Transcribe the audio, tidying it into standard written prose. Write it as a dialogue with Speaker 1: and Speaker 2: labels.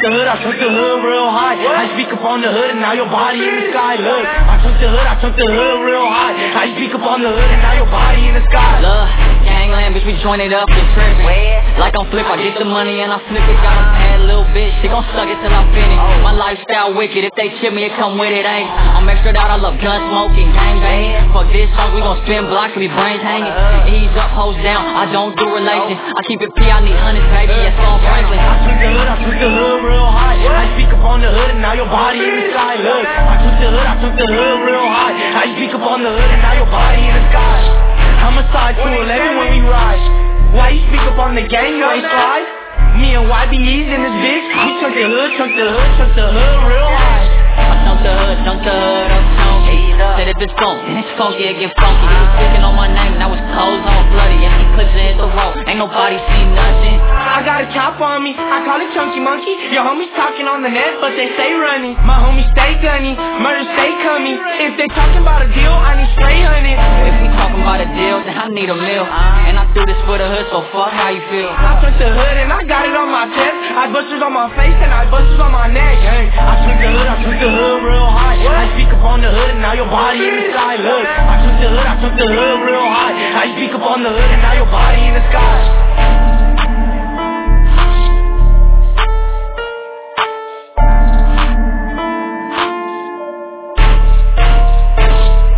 Speaker 1: the hood, I took the hood real high. I speak up on the hood and now your body in the sky. Look, I took the hood real high. I speak up on the hood and now your body in the sky.
Speaker 2: Look, gangland, bitch, we join it up and trippin'. Like on flip, I get the money and I flip it. Got a bad little bitch, she gon' suck it till I finish. My lifestyle wicked, if they chip me, it come with it, ain't. I'm extra out, I love gun smoking, gang banging. Fuck this song, we gon' spin blocks, we brains hanging. Ease up, hoes down, I don't do relations. I keep it P, I need hundreds, baby, yes, on Franklin.
Speaker 1: I took the hood real high. I speak up on the hood and now your body in the sky. Look, I took the hood real high. I speak up on the hood and now your body in the sky. I'm a side 211 when we ride. Why you speak up on the gang, you ain't slide? Me and YBE's in this bitch. We took the hood real high.
Speaker 2: I chunk the hood, up chunk. Said if it's funk, then it's funky, it get funky. He was speaking on my name, now it's clothes on bloody. And he clips it hit the road, ain't nobody see nothing.
Speaker 1: I got a chop on me, I call it Chunky Monkey. Your homies talking on the net, but they stay running. My homies stay gunny, murder stay coming. If they talking about a deal, I need straight hunting.
Speaker 2: If we talking about a deal, then I need a meal. And I do this for the hood, so fuck how you feel.
Speaker 1: I took the hood and I got it on my chest. I busters on my face and I busters on my neck. I took the hood real high. I speak up on the hood and now your body in the sky. Look, I took the hood real high. I speak up on the hood and now your body in the sky.